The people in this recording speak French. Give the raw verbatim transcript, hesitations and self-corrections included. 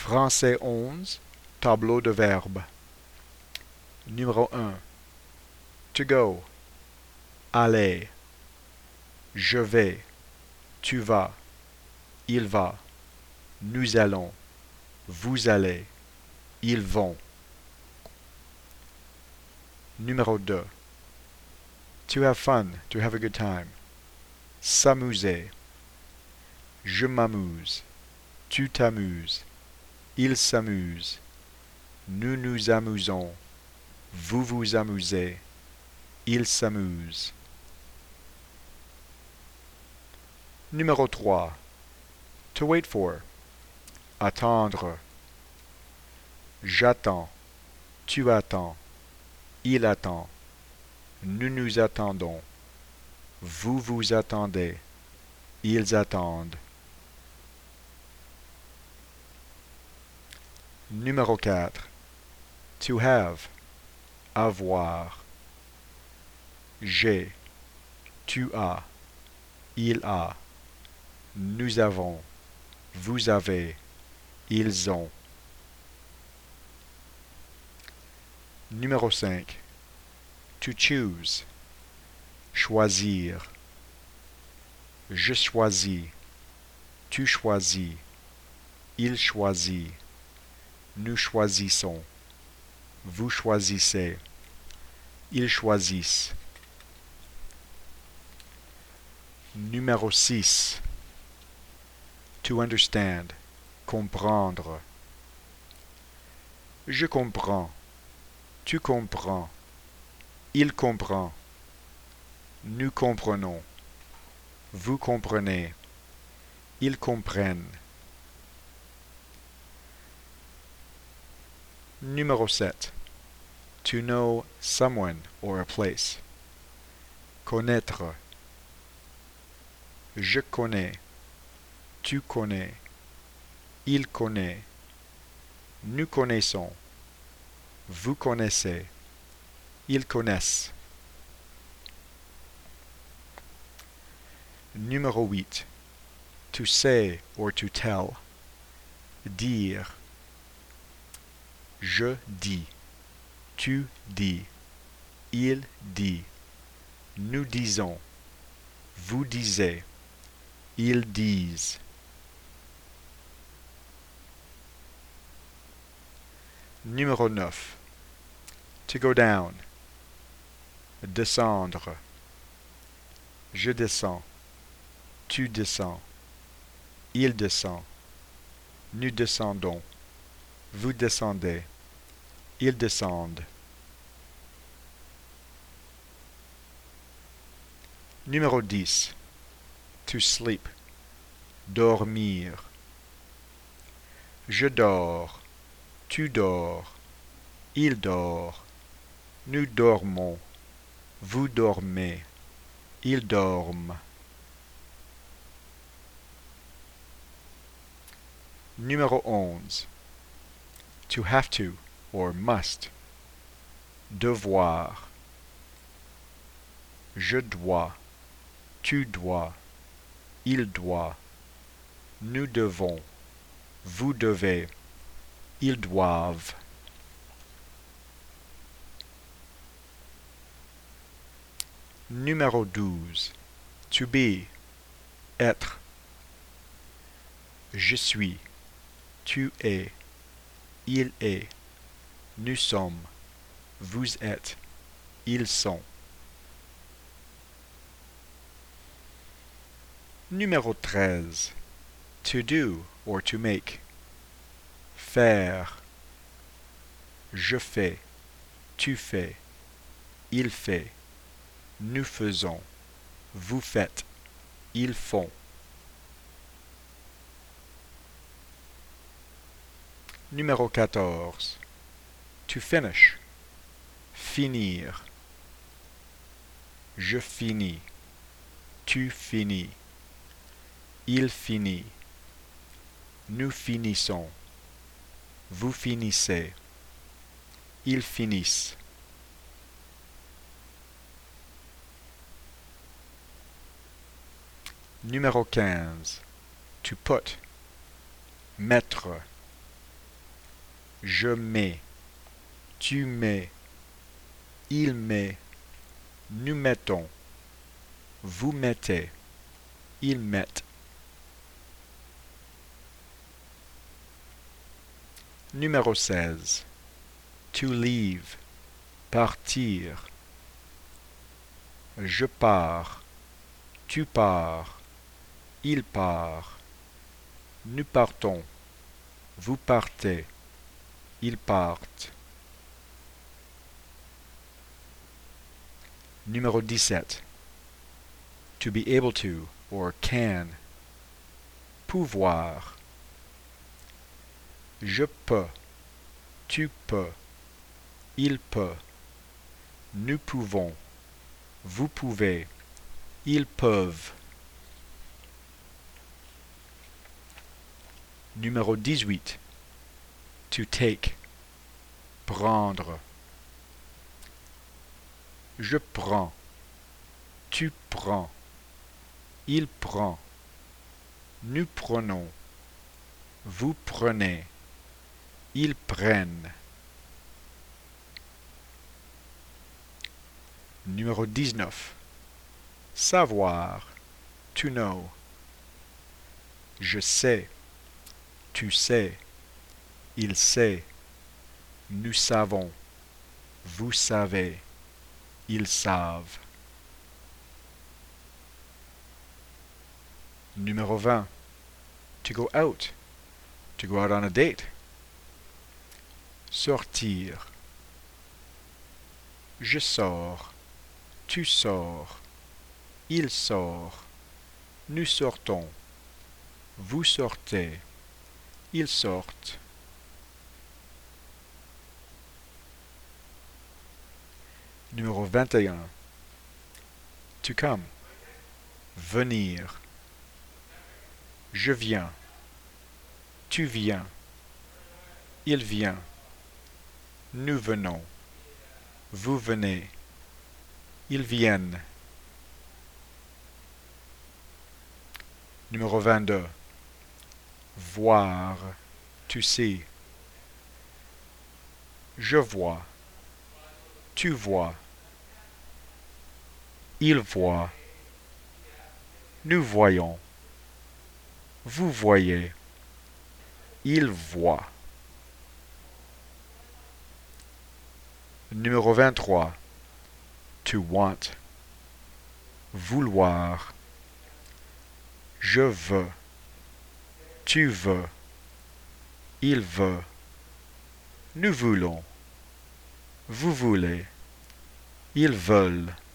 Français onze, tableau de verbes. Numéro un. To go. Aller. Je vais. Tu vas. Il va. Nous allons. Vous allez. Ils vont. Numéro deux. To have fun. To have a good time. S'amuser. Je m'amuse. Tu t'amuses. Il s'amuse. Nous nous amusons. Vous vous amusez. Il s'amuse. Numéro trois. To wait for. Attendre. J'attends. Tu attends. Il attend. Nous nous attendons. Vous vous attendez. Ils attendent. Numéro quatre. To have. Avoir. J'ai. Tu as. Il a. Nous avons. Vous avez. Ils ont. Numéro cinq. To choose. Choisir. Je choisis. Tu choisis. Il choisit. Nous choisissons. Vous choisissez. Ils choisissent. Numéro six. To understand. Comprendre. Je comprends. Tu comprends. Il comprend. Nous comprenons. Vous comprenez. Ils comprennent. Numéro sept. To know someone or a place. Connaître. Je connais. Tu connais. Il connaît. Nous connaissons. Vous connaissez. Ils connaissent. Numéro huit. To say or to tell. Dire. Je dis. Tu dis. Il dit. Nous disons. Vous disiez. Ils disent. Numéro neuf. To go down. Descendre. Je descends. Tu descends. Il descend. Nous descendons. Vous descendez. Ils descendent. Numéro dix. To sleep. Dormir. Je dors. Tu dors. Il dort. Nous dormons. Vous dormez. Ils dorment. Numéro onze. To have to or must. Devoir. Je dois. Tu dois. Il doit. Nous devons. Vous devez. Ils doivent. Numéro douze. To be. Être. Je suis. Tu es. Il est. Nous sommes. Vous êtes. Ils sont. Numéro treize. To do or to make. Faire. Je fais. Tu fais. Il fait. Nous faisons. Vous faites. Ils font. Numéro quatorze. To finish. Finir. Je finis. Tu finis. Il finit. Nous finissons. Vous finissez. Ils finissent. Numéro quinze. To put. Mettre. Je mets. Tu mets. Il met. Nous mettons. Vous mettez. Ils mettent. Numéro seize. To leave. Partir. Je pars. Tu pars. Il part. Nous partons. Vous partez. Ils partent. Numéro dix-sept. To be able to or can. Pouvoir. Je peux. Tu peux. Il peut. Nous pouvons. Vous pouvez. Ils peuvent. Numéro dix-huit. To take. Prendre. Je prends. Tu prends. Il prend. Nous prenons. Vous prenez. Ils prennent. Numéro dix-neuf. Savoir. To know. Je sais. Tu sais. Il sait. Nous savons. Vous savez. Ils savent. Numéro vingt. To go out. To go out on a date. Sortir. Je sors. Tu sors. Il sort. Nous sortons. Vous sortez. Ils sortent. Numéro vingt et un. To come. Venir. Je viens. Tu viens. Il vient. Nous venons. Vous venez. Ils viennent. Numéro vingt-deux. Voir. To see. Je vois. Tu vois. Il voit. Nous voyons. Vous voyez. Il voit. Numéro vingt-trois. To want. Vouloir. Je veux. Tu veux. Il veut. Nous voulons. Vous voulez. Ils veulent.